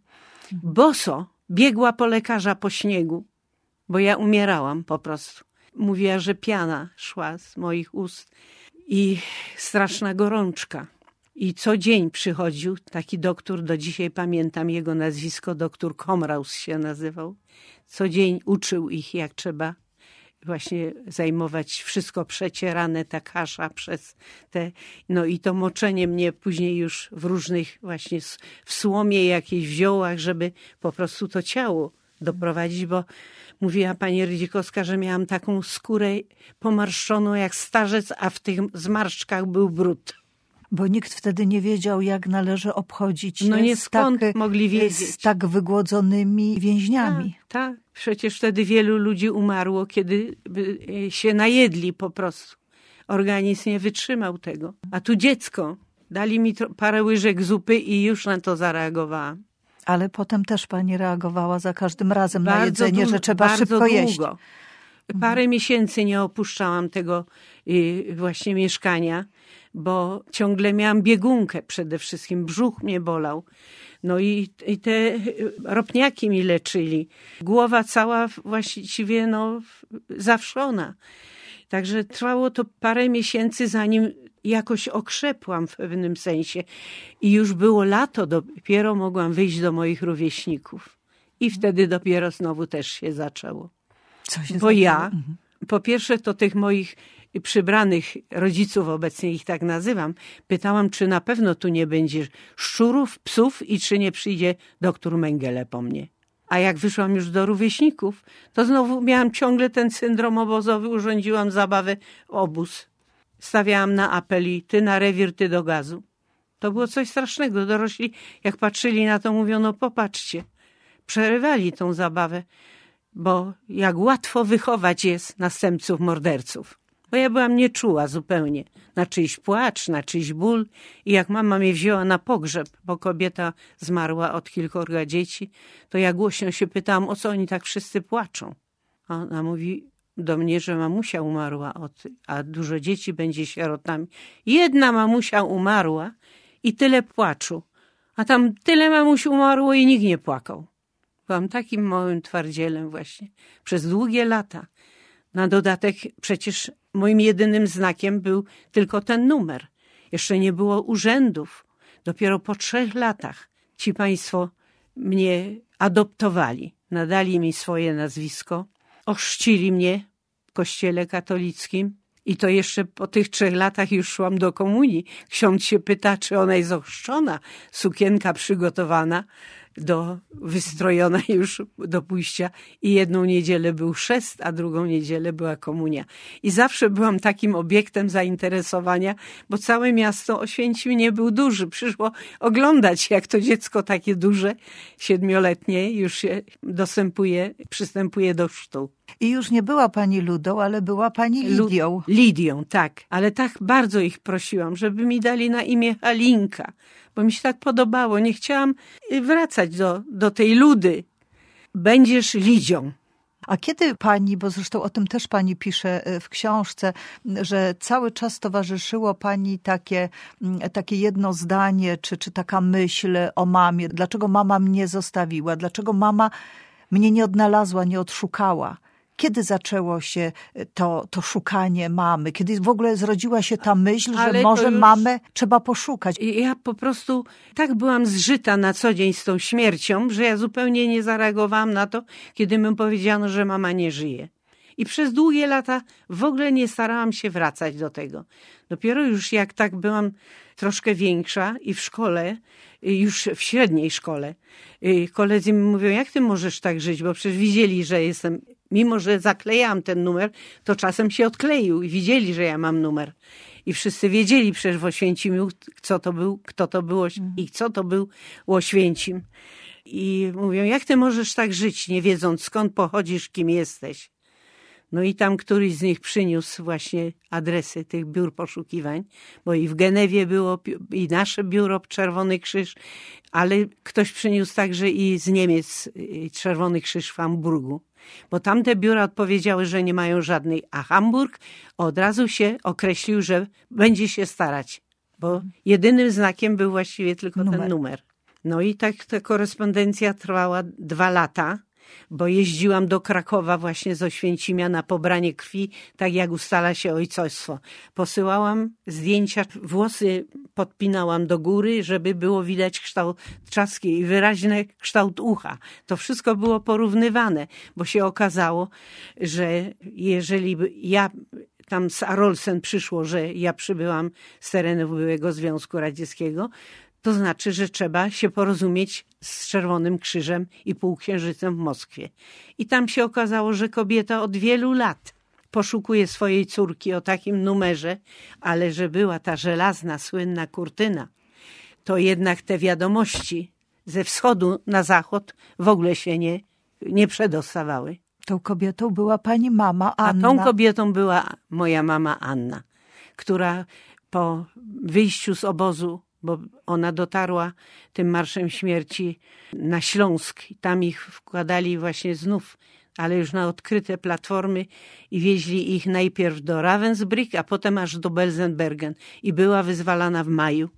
boso biegła po lekarza po śniegu, bo ja umierałam po prostu. Mówiła, że piana szła z moich ust i straszna gorączka. I co dzień przychodził taki doktor, do dzisiaj pamiętam jego nazwisko, doktor Komraus się nazywał. Co dzień uczył ich, jak trzeba właśnie zajmować wszystko przecierane, ta kasza przez te, no i to moczenie mnie później już w różnych właśnie w słomie, jakichś ziołach, żeby po prostu to ciało doprowadzić, bo mówiła pani Rydzikowska, że miałam taką skórę pomarszczoną jak starzec, a w tych zmarszczkach był brud. Bo nikt wtedy nie wiedział, jak należy obchodzić się No nie skąd mogli wiedzieć. Z tak wygłodzonymi więźniami. Tak. Przecież wtedy wielu ludzi umarło, kiedy się najedli po prostu. Organizm nie wytrzymał tego. A tu dziecko. Dali mi parę łyżek zupy i już na to zareagowałam. Ale potem też pani reagowała za każdym razem na jedzenie, że trzeba szybko jeść. Parę miesięcy nie opuszczałam tego właśnie mieszkania, bo ciągle miałam biegunkę przede wszystkim. Brzuch mnie bolał. No i te ropniaki mi leczyli. Głowa cała właściwie zawszona. Także trwało to parę miesięcy, zanim jakoś okrzepłam w pewnym sensie. I już było lato, dopiero mogłam wyjść do moich rówieśników. I wtedy dopiero znowu też się zaczęło. Bo ja, po pierwsze to tych moich przybranych rodziców, obecnie ich tak nazywam, pytałam, czy na pewno tu nie będzie szczurów, psów i czy nie przyjdzie doktor Mengele po mnie. A jak wyszłam już do rówieśników, to znowu miałam ciągle ten syndrom obozowy, urządziłam zabawę, obóz. Stawiałam na apel i ty na rewir, ty do gazu. To było coś strasznego. Dorośli, jak patrzyli na to, mówią, no popatrzcie. Przerywali tą zabawę, bo jak łatwo wychować jest następców morderców. Bo ja byłam nieczuła zupełnie na czyjś płacz, na czyjś ból. I jak mama mnie wzięła na pogrzeb, bo kobieta zmarła od kilkorga dzieci, to ja głośno się pytałam, o co oni tak wszyscy płaczą. A ona mówi do mnie, że mamusia umarła, a dużo dzieci będzie sierotami. Jedna mamusia umarła i tyle płaczu. A tam tyle mamuś umarło i nikt nie płakał. Byłam takim małym twardzielem właśnie przez długie lata. Na dodatek przecież moim jedynym znakiem był tylko ten numer. Jeszcze nie było urzędów. Dopiero po 3 latach ci państwo mnie adoptowali. Nadali mi swoje nazwisko. Ochrzcili mnie w kościele katolickim. I to jeszcze po tych 3 latach już szłam do komunii. Ksiądz się pyta, czy ona jest ochrzczona. Sukienka przygotowana, wystrojona już do pójścia. I jedną niedzielę był chrzest, a drugą niedzielę była komunia. I zawsze byłam takim obiektem zainteresowania, bo całe miasto Oświęcim nie był duży. Przyszło oglądać, jak to dziecko takie duże, 7-letnie, już się przystępuje do chrztu. I już nie była pani Ludą, ale była pani Lidią. Lidią, tak. Ale tak bardzo ich prosiłam, żeby mi dali na imię Halinka, bo mi się tak podobało. Nie chciałam wracać do tej Ludy. Będziesz Lidią. A kiedy pani, bo zresztą o tym też pani pisze w książce, że cały czas towarzyszyło pani takie jedno zdanie, czy taka myśl o mamie. Dlaczego mama mnie zostawiła? Dlaczego mama mnie nie odnalazła, nie odszukała? Kiedy zaczęło się to szukanie mamy? Kiedy w ogóle zrodziła się ta myśl, że może mamę trzeba poszukać? Ja po prostu tak byłam zżyta na co dzień z tą śmiercią, że ja zupełnie nie zareagowałam na to, kiedy mi powiedziano, że mama nie żyje. I przez długie lata w ogóle nie starałam się wracać do tego. Dopiero już jak tak byłam troszkę większa i w szkole, już w średniej szkole, koledzy mi mówią, jak ty możesz tak żyć, bo przecież widzieli, że jestem mimo że zaklejałam ten numer, to czasem się odkleił i widzieli, że ja mam numer. I wszyscy wiedzieli przecież w Oświęcimiu, kto to było i co to był Oświęcim. I mówią, jak ty możesz tak żyć, nie wiedząc skąd pochodzisz, kim jesteś. No i tam któryś z nich przyniósł właśnie adresy tych biur poszukiwań, bo i w Genewie było i nasze biuro Czerwony Krzyż, ale ktoś przyniósł także i z Niemiec Czerwony Krzyż w Hamburgu. Bo tamte biura odpowiedziały, że nie mają żadnej, a Hamburg od razu się określił, że będzie się starać, bo jedynym znakiem był właściwie tylko ten numer. No i tak ta korespondencja trwała 2 lata, bo jeździłam do Krakowa właśnie z Oświęcimia na pobranie krwi, tak jak ustala się ojcostwo. Posyłałam zdjęcia, włosy podpinałam do góry, żeby było widać kształt trzaski i wyraźny kształt ucha. To wszystko było porównywane, bo się okazało, że jeżeli ja tam z Arolsen przyszło, że ja przybyłam z terenów byłego Związku Radzieckiego, to znaczy, że trzeba się porozumieć z Czerwonym Krzyżem i Półksiężycem w Moskwie. I tam się okazało, że kobieta od wielu lat poszukuje swojej córki o takim numerze, ale że była ta żelazna, słynna kurtyna, to jednak te wiadomości ze wschodu na zachód w ogóle się nie przedostawały. Tą kobietą była pani mama Anna. A tą kobietą była moja mama Anna, która po wyjściu z obozu, bo ona dotarła tym Marszem Śmierci na Śląsk. Tam ich wkładali właśnie znów, ale już na odkryte platformy i wieźli ich najpierw do Ravensbrück, a potem aż do Belzenbergen. I była wyzwalana w maju.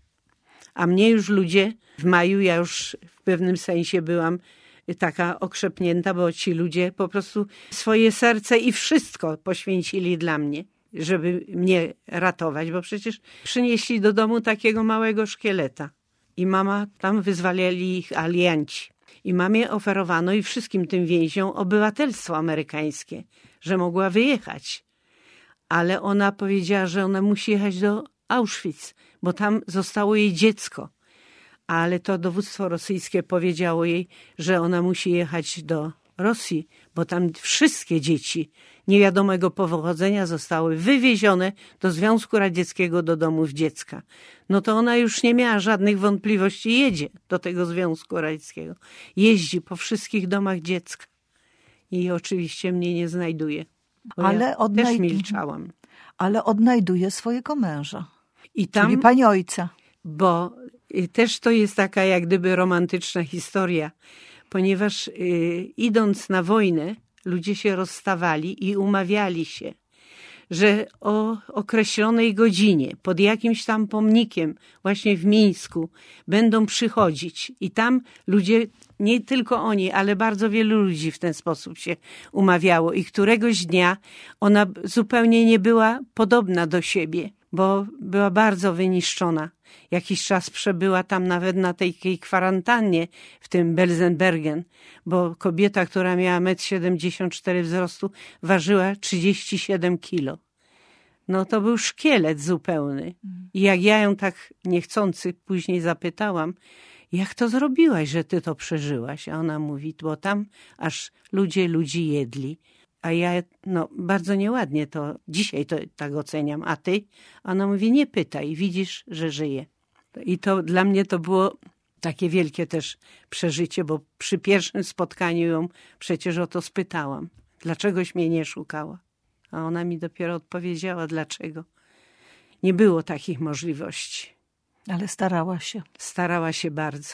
A mnie już ludzie w maju, ja już w pewnym sensie byłam taka okrzepnięta, bo ci ludzie po prostu swoje serce i wszystko poświęcili dla mnie, żeby mnie ratować, bo przecież przynieśli do domu takiego małego szkieleta. I mama, tam wyzwalali ich alianci. I mamie oferowano i wszystkim tym więźniom obywatelstwo amerykańskie, że mogła wyjechać. Ale ona powiedziała, że ona musi jechać do Auschwitz, bo tam zostało jej dziecko. Ale to dowództwo rosyjskie powiedziało jej, że ona musi jechać do Rosji, bo tam wszystkie dzieci niewiadomego pochodzenia zostały wywiezione do Związku Radzieckiego, do domów dziecka. No to ona już nie miała żadnych wątpliwości, jedzie do tego Związku Radzieckiego. Jeździ po wszystkich domach dziecka. I oczywiście mnie nie znajduje. Ale ja też milczałam. Ale odnajduje swojego męża. I tam, czyli pani ojca. Bo też to jest taka jak gdyby romantyczna historia, ponieważ idąc na wojnę, ludzie się rozstawali i umawiali się, że o określonej godzinie pod jakimś tam pomnikiem właśnie w Mińsku będą przychodzić. I tam ludzie, nie tylko oni, ale bardzo wielu ludzi w ten sposób się umawiało. I któregoś dnia ona zupełnie nie była podobna do siebie, bo była bardzo wyniszczona. Jakiś czas przebyła tam nawet na tej kwarantannie w tym Belzenbergen, bo kobieta, która miała 1,74 m wzrostu, ważyła 37 kilo. No to był szkielet zupełny. I jak ja ją tak niechcący później zapytałam, jak to zrobiłaś, że ty to przeżyłaś? A ona mówi, bo tam aż ludzie ludzi jedli. A ja, bardzo nieładnie to, dzisiaj to tak oceniam, a ty? A ona mówi, nie pytaj, widzisz, że żyje. I to dla mnie to było takie wielkie też przeżycie, bo przy pierwszym spotkaniu ją przecież o to spytałam. Dlaczegoś mnie nie szukała? A ona mi dopiero odpowiedziała, dlaczego. Nie było takich możliwości. Ale starała się. Starała się bardzo.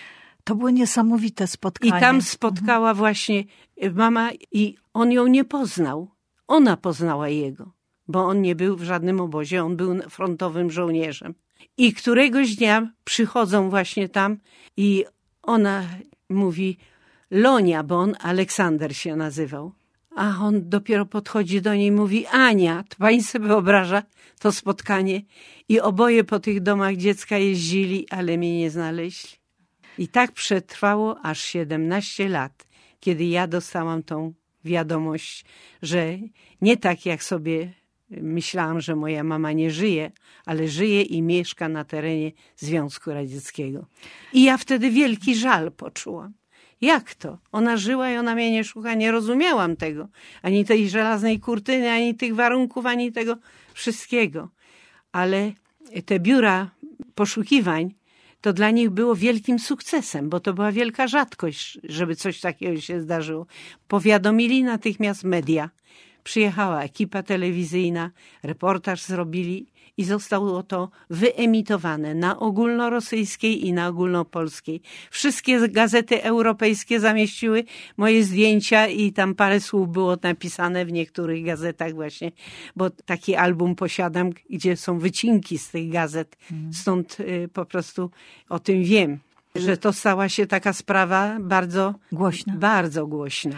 To było niesamowite spotkanie. I tam spotkała właśnie mama i on ją nie poznał. Ona poznała jego, bo on nie był w żadnym obozie, on był frontowym żołnierzem. I któregoś dnia przychodzą właśnie tam i ona mówi Lonia, bo on Aleksander się nazywał. A on dopiero podchodzi do niej i mówi Ania, to pani sobie wyobraża to spotkanie? I oboje po tych domach dziecka jeździli, ale mnie nie znaleźli. I tak przetrwało aż 17 lat, kiedy ja dostałam tą wiadomość, że nie tak jak sobie myślałam, że moja mama nie żyje, ale żyje i mieszka na terenie Związku Radzieckiego. I ja wtedy wielki żal poczułam. Jak to? Ona żyła i ona mnie nie szuka. Nie rozumiałam tego. Ani tej żelaznej kurtyny, ani tych warunków, ani tego wszystkiego. Ale te biura poszukiwań to dla nich było wielkim sukcesem, bo to była wielka rzadkość, żeby coś takiego się zdarzyło. Powiadomili natychmiast media. Przyjechała ekipa telewizyjna, reportaż zrobili i zostało to wyemitowane na ogólnorosyjskiej i na ogólnopolskiej. Wszystkie gazety europejskie zamieściły moje zdjęcia i tam parę słów było napisane w niektórych gazetach właśnie, bo taki album posiadam, gdzie są wycinki z tych gazet. Stąd po prostu o tym wiem. Że to stała się taka sprawa bardzo głośna. Bardzo głośna.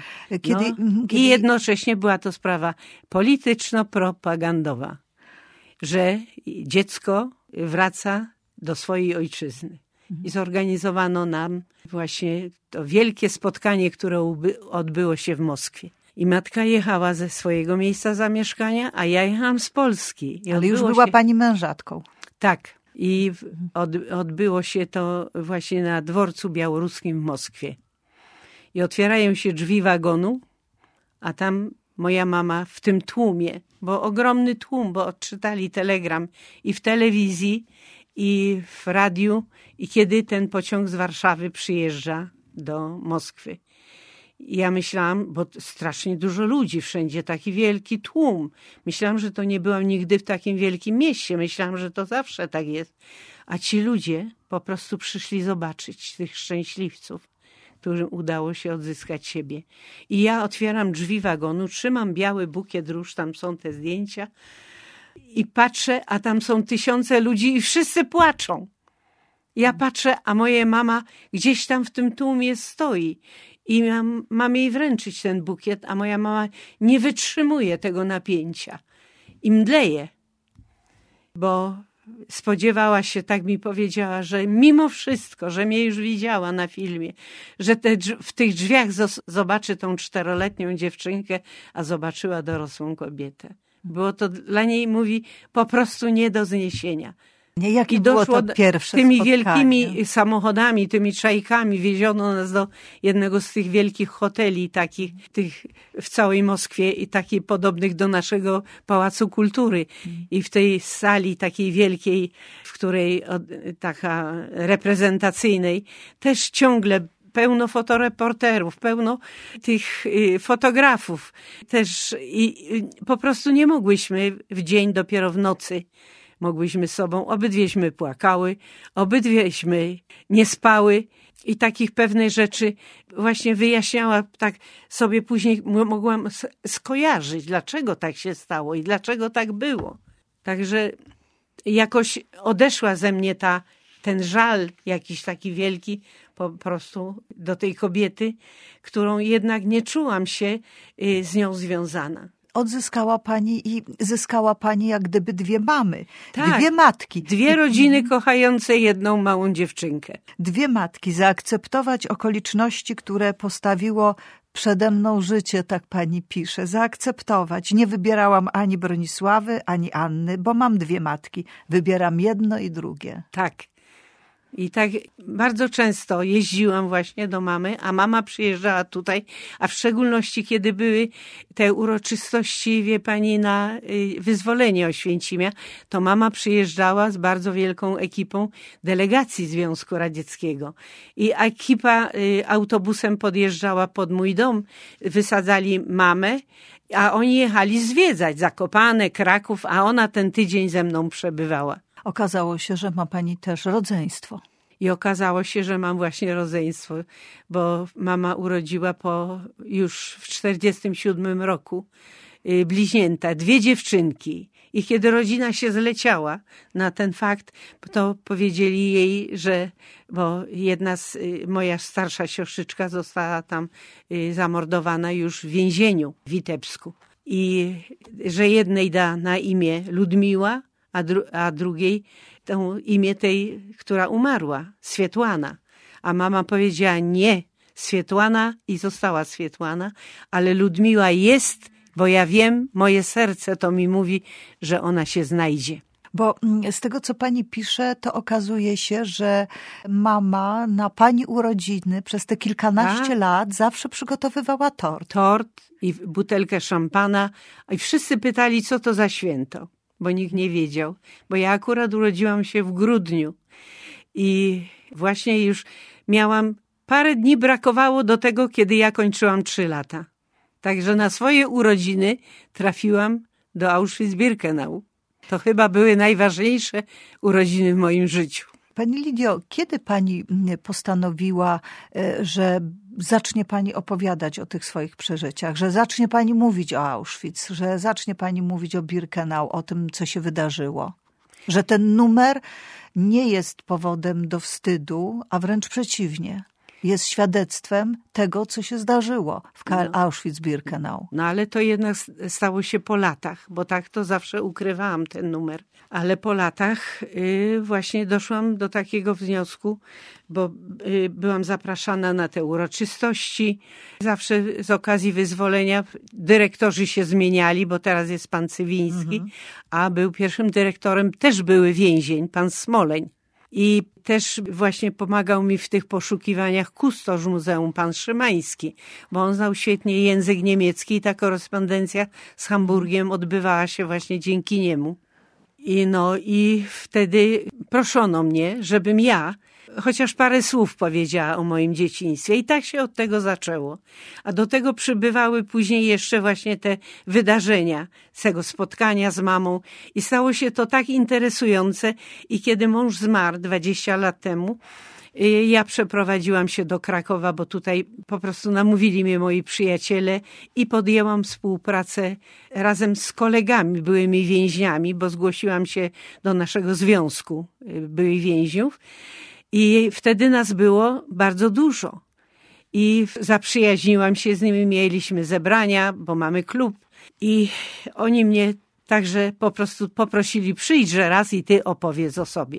I jednocześnie była to sprawa polityczno-propagandowa, że dziecko wraca do swojej ojczyzny. I zorganizowano nam właśnie to wielkie spotkanie, które odbyło się w Moskwie. I matka jechała ze swojego miejsca zamieszkania, a ja jechałam z Polski. Ale już była pani mężatką. Tak. I odbyło się to właśnie na dworcu białoruskim w Moskwie. I otwierają się drzwi wagonu, a tam moja mama w tym tłumie, bo ogromny tłum, bo odczytali telegram i w telewizji, i w radiu, i kiedy ten pociąg z Warszawy przyjeżdża do Moskwy. I ja myślałam, bo strasznie dużo ludzi, wszędzie taki wielki tłum. Myślałam, że to nie byłam nigdy w takim wielkim mieście. Myślałam, że to zawsze tak jest. A ci ludzie po prostu przyszli zobaczyć tych szczęśliwców, którym udało się odzyskać siebie. I ja otwieram drzwi wagonu, trzymam biały bukiet róż, tam są te zdjęcia i patrzę, a tam są tysiące ludzi i wszyscy płaczą. Ja patrzę, a moja mama gdzieś tam w tym tłumie stoi. I mam jej wręczyć ten bukiet, a moja mama nie wytrzymuje tego napięcia. I mdleje, bo spodziewała się, tak mi powiedziała, że mimo wszystko, że mnie już widziała na filmie, że w tych drzwiach zobaczy tą 4-letnią dziewczynkę, a zobaczyła dorosłą kobietę. Było to dla niej, mówi, po prostu nie do zniesienia. I doszło to pierwsze tymi spotkanie. wielkimi samochodami, tymi trzajkami wieziono nas do jednego z tych wielkich hoteli, takich tych w całej Moskwie i takich podobnych do naszego Pałacu Kultury. I w tej sali takiej wielkiej, w której taka reprezentacyjnej, też ciągle pełno fotoreporterów, pełno tych fotografów. Też i po prostu nie mogłyśmy w dzień, dopiero w nocy mogłyśmy sobą, obydwieśmy płakały, obydwieśmy nie spały i takich pewnych rzeczy właśnie wyjaśniała, tak sobie później mogłam skojarzyć, dlaczego tak się stało i dlaczego tak było. Także jakoś odeszła ze mnie ten żal jakiś taki wielki po prostu do tej kobiety, którą jednak nie czułam się z nią związana. Odzyskała pani i zyskała pani jak gdyby dwie mamy, tak, dwie matki. Dwie rodziny kochające jedną małą dziewczynkę. Dwie matki, zaakceptować okoliczności, które postawiło przede mną życie, tak pani pisze, zaakceptować. Nie wybierałam ani Bronisławy, ani Anny, bo mam dwie matki. Wybieram jedno i drugie. Tak. I tak bardzo często jeździłam właśnie do mamy, a mama przyjeżdżała tutaj, a w szczególności kiedy były te uroczystości, wie pani, na wyzwolenie Oświęcimia, to mama przyjeżdżała z bardzo wielką ekipą delegacji Związku Radzieckiego. I ekipa autobusem podjeżdżała pod mój dom, wysadzali mamę, a oni jechali zwiedzać Zakopane, Kraków, a ona ten tydzień ze mną przebywała. Okazało się, że ma pani też rodzeństwo. I okazało się, że mam właśnie rodzeństwo, bo mama urodziła już w 1947 roku bliźnięta, dwie dziewczynki. I kiedy rodzina się zleciała na ten fakt, to powiedzieli jej, że, bo moja starsza siostryczka została tam zamordowana już w więzieniu w Witebsku. I że jednej da na imię Ludmiła, a drugiej to imię tej, która umarła, Swietłana. A mama powiedziała nie, Swietłana i została Swietłana, ale Ludmiła jest, bo ja wiem, moje serce to mi mówi, że ona się znajdzie. Bo z tego, co pani pisze, to okazuje się, że mama na pani urodziny przez te kilkanaście lat zawsze przygotowywała tort. Tort i butelkę szampana. I wszyscy pytali, co to za święto, bo nikt nie wiedział. Bo ja akurat urodziłam się w grudniu i właśnie już miałam, parę dni brakowało do tego, kiedy ja kończyłam 3 lata. Także na swoje urodziny trafiłam do Auschwitz-Birkenau. To chyba były najważniejsze urodziny w moim życiu. Pani Lidio, kiedy pani postanowiła, że zacznie pani opowiadać o tych swoich przeżyciach, że zacznie pani mówić o Auschwitz, że zacznie pani mówić o Birkenau, o tym, co się wydarzyło? Że ten numer nie jest powodem do wstydu, a wręcz przeciwnie. Jest świadectwem tego, co się zdarzyło w Auschwitz-Birkenau. No ale to jednak stało się po latach, bo tak to zawsze ukrywałam ten numer. Ale po latach właśnie doszłam do takiego wniosku, bo byłam zapraszana na te uroczystości. Zawsze z okazji wyzwolenia dyrektorzy się zmieniali, bo teraz jest pan Cywiński, a był pierwszym dyrektorem, też były więzień, pan Smoleń. I też właśnie pomagał mi w tych poszukiwaniach kustosz muzeum, pan Szymański, bo on znał świetnie język niemiecki i ta korespondencja z Hamburgiem odbywała się właśnie dzięki niemu. I wtedy proszono mnie, żebym ja chociaż parę słów powiedziała o moim dzieciństwie i tak się od tego zaczęło. A do tego przybywały później jeszcze właśnie te wydarzenia z tego spotkania z mamą i stało się to tak interesujące i kiedy mąż zmarł 20 lat temu, ja przeprowadziłam się do Krakowa, bo tutaj po prostu namówili mnie moi przyjaciele i podjęłam współpracę razem z kolegami, byłymi więźniami, bo zgłosiłam się do naszego związku byłych więźniów. I wtedy nas było bardzo dużo. I zaprzyjaźniłam się z nimi, mieliśmy zebrania, bo mamy klub. I oni mnie także po prostu poprosili, przyjdźże raz i ty opowiedz o sobie.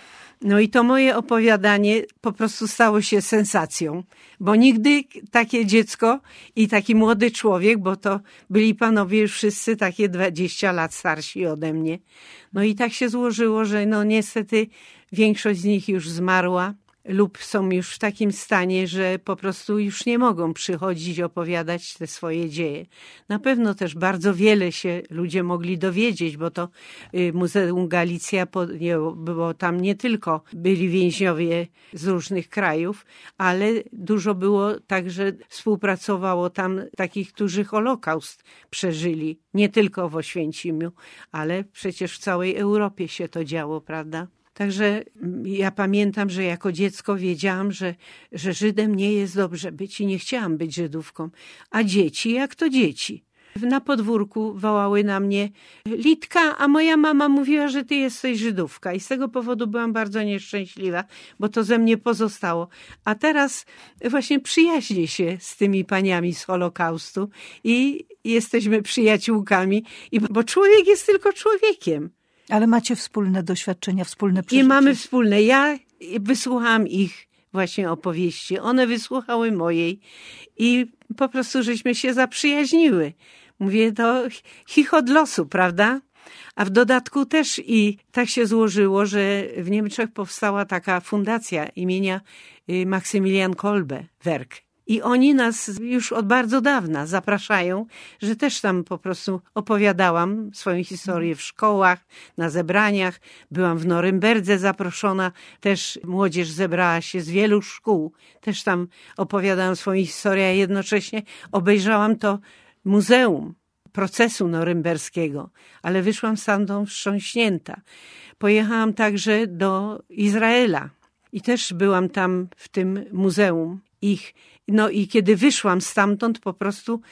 No i to moje opowiadanie po prostu stało się sensacją, bo nigdy takie dziecko i taki młody człowiek, bo to byli panowie już wszyscy takie 20 lat starsi ode mnie. No i tak się złożyło, że no niestety większość z nich już zmarła lub są już w takim stanie, że po prostu już nie mogą przychodzić i opowiadać te swoje dzieje. Na pewno też bardzo wiele się ludzie mogli dowiedzieć, bo to Muzeum Galicja, było tam nie tylko byli więźniowie z różnych krajów, ale dużo było także, współpracowało tam takich, którzy Holokaust przeżyli. Nie tylko w Oświęcimiu, ale przecież w całej Europie się to działo, prawda? Także ja pamiętam, że jako dziecko wiedziałam, że Żydem nie jest dobrze być i nie chciałam być Żydówką. A dzieci, jak to dzieci? Na podwórku wołały na mnie Litka, a moja mama mówiła, że ty jesteś Żydówka. I z tego powodu byłam bardzo nieszczęśliwa, bo to ze mnie pozostało. A teraz właśnie przyjaźnię się z tymi paniami z Holokaustu i jesteśmy przyjaciółkami, bo człowiek jest tylko człowiekiem. Ale macie wspólne doświadczenia, wspólne przeżycie. I mamy wspólne. Ja wysłuchałam ich właśnie opowieści. One wysłuchały mojej i po prostu żeśmy się zaprzyjaźniły. Mówię, to chichot losu, prawda? A w dodatku też i tak się złożyło, że w Niemczech powstała taka fundacja imienia Maksymilian Kolbe Werk. I oni nas już od bardzo dawna zapraszają, że też tam po prostu opowiadałam swoją historię w szkołach, na zebraniach. Byłam w Norymberdze zaproszona, też młodzież zebrała się z wielu szkół. Też tam opowiadałam swoją historię, a jednocześnie obejrzałam to muzeum procesu norymberskiego, ale wyszłam stamtąd wstrząśnięta. Pojechałam także do Izraela i też byłam tam w tym muzeum ich. No i kiedy wyszłam stamtąd po prostu,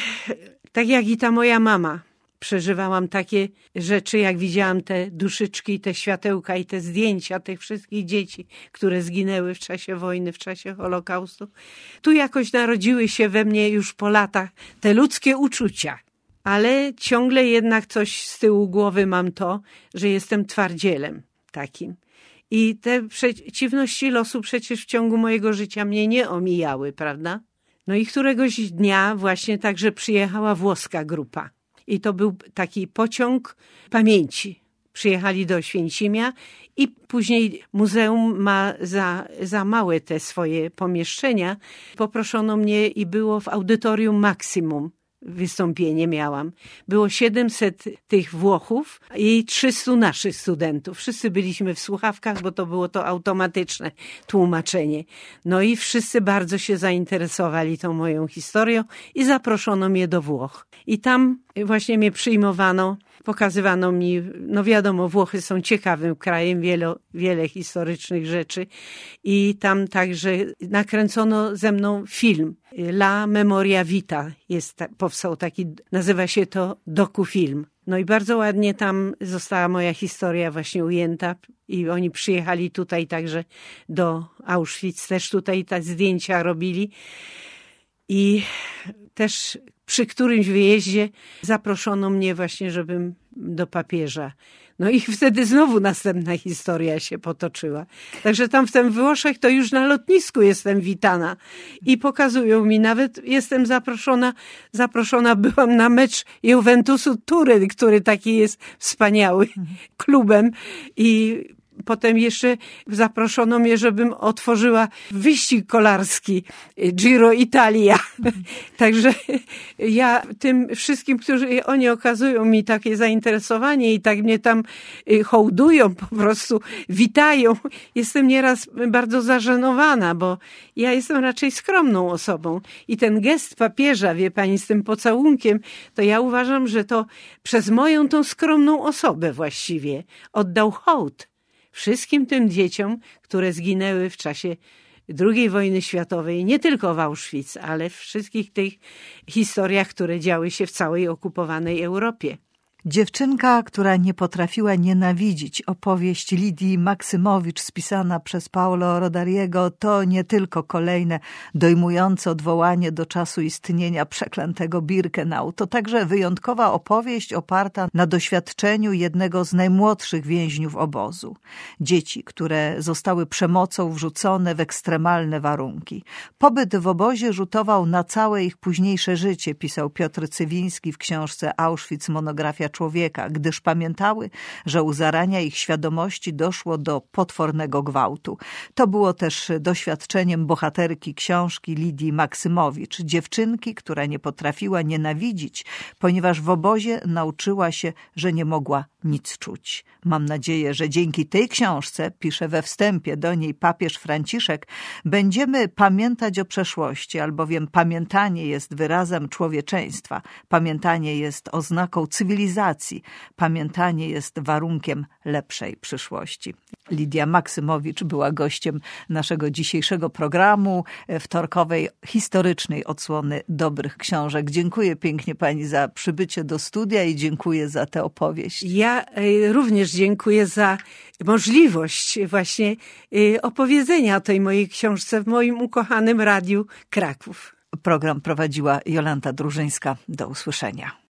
tak jak i ta moja mama, przeżywałam takie rzeczy, jak widziałam te duszyczki, te światełka i te zdjęcia tych wszystkich dzieci, które zginęły w czasie wojny, w czasie Holokaustu. Tu jakoś narodziły się we mnie już po latach te ludzkie uczucia. Ale ciągle jednak coś z tyłu głowy mam to, że jestem twardzielem takim. I te przeciwności losu przecież w ciągu mojego życia mnie nie omijały, prawda? No i któregoś dnia właśnie także przyjechała włoska grupa. I to był taki pociąg pamięci. przyjechali do Oświęcimia i później muzeum ma za małe te swoje pomieszczenia. Poproszono mnie i było w audytorium Maksimum. Wystąpienie miałam. Było 700 tych Włochów i 300 naszych studentów. Wszyscy byliśmy w słuchawkach, bo to było to automatyczne tłumaczenie. No i wszyscy bardzo się zainteresowali tą moją historią i zaproszono mnie do Włoch. I tam właśnie mnie przyjmowano, pokazywano mi, no wiadomo, Włochy są ciekawym krajem, wiele historycznych rzeczy i tam także nakręcono ze mną film. La Memoria Vita powstał taki, nazywa się to dokufilm. No i bardzo ładnie tam została moja historia właśnie ujęta i oni przyjechali tutaj także do Auschwitz, też tutaj te zdjęcia robili i też przy którymś wyjeździe zaproszono mnie właśnie, żebym do papieża. No i wtedy znowu następna historia się potoczyła. Także tam w tym Włoszech to już na lotnisku jestem witana i pokazują mi, nawet jestem zaproszona byłam na mecz Juventusu Turyn, który taki jest wspaniały klubem i potem jeszcze zaproszono mnie, żebym otworzyła wyścig kolarski Giro Italia. Także ja tym wszystkim, którzy oni okazują mi takie zainteresowanie i tak mnie tam hołdują, po prostu witają. Jestem nieraz bardzo zażenowana, bo ja jestem raczej skromną osobą. I ten gest papieża, wie pani, z tym pocałunkiem, to ja uważam, że to przez moją tą skromną osobę właściwie oddał hołd wszystkim tym dzieciom, które zginęły w czasie II wojny światowej, nie tylko w Auschwitz, ale w wszystkich tych historiach, które działy się w całej okupowanej Europie. Dziewczynka, która nie potrafiła nienawidzić. Opowieść Lidii Maksymowicz spisana przez Paolo Rodariego to nie tylko kolejne dojmujące odwołanie do czasu istnienia przeklętego Birkenau. To także wyjątkowa opowieść oparta na doświadczeniu jednego z najmłodszych więźniów obozu. Dzieci, które zostały przemocą wrzucone w ekstremalne warunki. Pobyt w obozie rzutował na całe ich późniejsze życie, pisał Piotr Cywiński w książce Auschwitz, monografia człowieka, gdyż pamiętały, że u zarania ich świadomości doszło do potwornego gwałtu. To było też doświadczeniem bohaterki książki Lidii Maksymowicz, dziewczynki, która nie potrafiła nienawidzić, ponieważ w obozie nauczyła się, że nie mogła nic czuć. Mam nadzieję, że dzięki tej książce, pisze we wstępie do niej papież Franciszek, będziemy pamiętać o przeszłości, albowiem pamiętanie jest wyrazem człowieczeństwa, pamiętanie jest oznaką cywilizacji, pamiętanie jest warunkiem lepszej przyszłości. Lidia Maksymowicz była gościem naszego dzisiejszego programu, wtorkowej historycznej odsłony dobrych książek. Dziękuję pięknie pani za przybycie do studia i dziękuję za tę opowieść. Ja również dziękuję za możliwość właśnie opowiedzenia o tej mojej książce w moim ukochanym Radiu Kraków. Program prowadziła Jolanta Drużyńska. Do usłyszenia.